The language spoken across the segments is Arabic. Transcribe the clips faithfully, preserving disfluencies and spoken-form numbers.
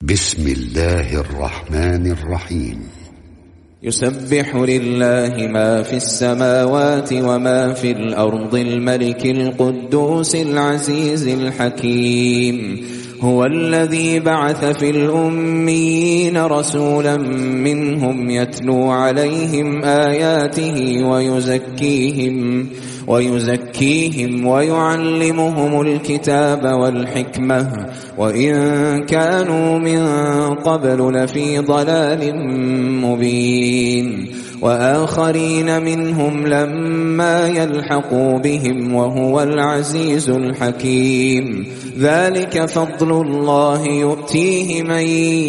بسم الله الرحمن الرحيم. يسبح لله ما في السماوات وما في الأرض الملك القدوس العزيز الحكيم. هو الذي بعث في الأميين رسولا منهم يتلو عليهم آياته ويزكيهم ويزكيهم ويعلمهم الكتاب والحكمة وإن كانوا من قبل لفي ضلال مبين. وآخرين منهم لما يلحقوا بهم وهو العزيز الحكيم. ذلك فضل الله يؤتيه من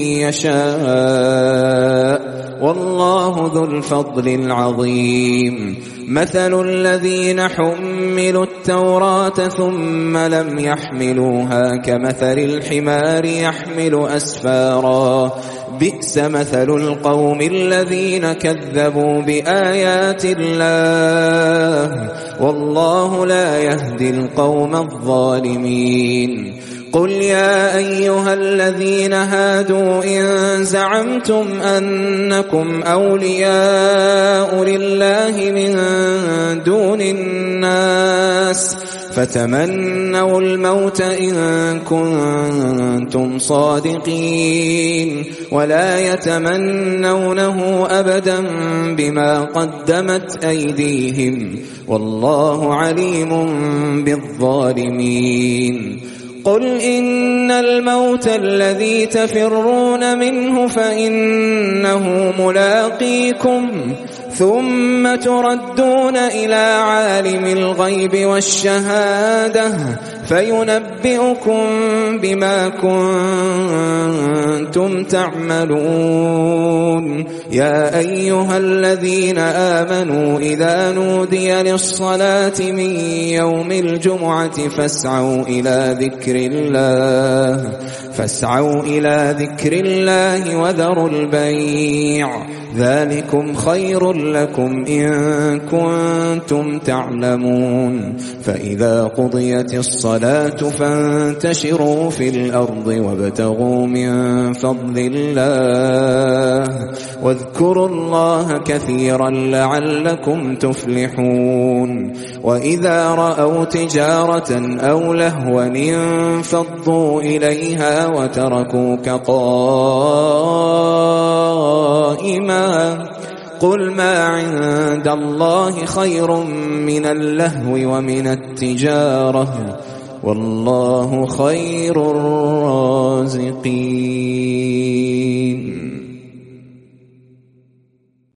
يشاء والله ذو الفضل العظيم. مثل الذين حملوا التوراة ثم لم يحملوها كمثل الحمار يحمل أسفارا بئس مثل القوم الذين كذبوا بآيات الله والله لا يهدي القوم الظالمين. قل يا أيها الذين هادوا إن زعمتم أنكم أولياء لله من دون الناس فتمنوا الموت إن كنتم صادقين ولا يتمنونه أبدا بما قدمت أيديهم والله عليم بالظالمين. قل إن الموت الذي تفرون منه فإنه ملاقيكم ثم تردون إلى عالم الغيب والشهادة فينبئكم بما كنتم تعملون. يا أيها الذين آمنوا إذا نودي للصلاة من يوم الجمعة فاسعوا إلى ذكر الله فاسعوا إلى ذكر الله وذروا البيع ذلكم خير لكم إن كنتم تعلمون. فإذا قضيت الصلاة فانتشروا في الأرض وابتغوا من فضل الله واذكروا الله كثيرا لعلكم تفلحون. وإذا رأوا تجارة أو لهوا انفضوا إليها وتركوك قائما قل ما عند الله خير من اللهو ومن التجارة والله خير الرازقين.